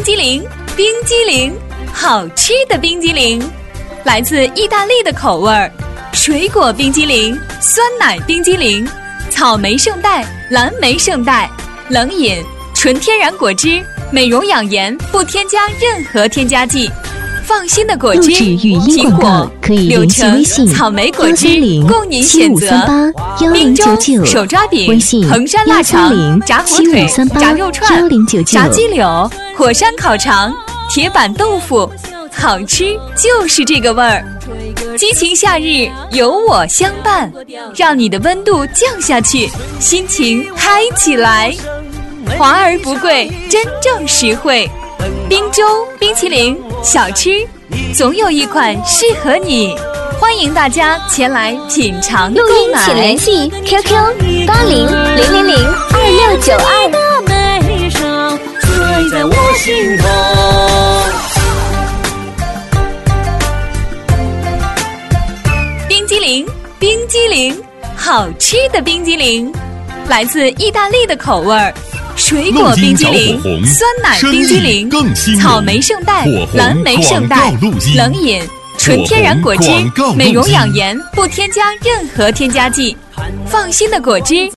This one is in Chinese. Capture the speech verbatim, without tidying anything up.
激凌，冰激凌，好吃的冰激凌，来自意大利的口味儿，水果冰激凌，酸奶冰激凌，草莓圣代，蓝莓圣代，冷饮，纯天然果汁，美容养颜，不添加任何添加剂。放心的果汁，苹果、柳橙、草莓果汁供您选择。滨州手抓饼、衡山腊肠、炸火腿、炸肉串、炸鸡柳、火山烤肠、铁板豆腐，好吃就是这个味儿。激情夏日，有我相伴，让你的温度降下去，心情嗨起来。华而不贵，真正实惠。滨州冰淇淋小吃，总有一款适合你，欢迎大家前来品尝购买。 请联系 Q Q 八零零零零二六九二。在我心头。 冰激凌，冰激凌，好吃的冰激凌，来自意大利的口味儿。水果冰激凌，酸奶冰激凌，草莓圣代，蓝莓圣代，冷饮，纯天然果汁，美容养颜，不添加任何添加剂。放心的果汁。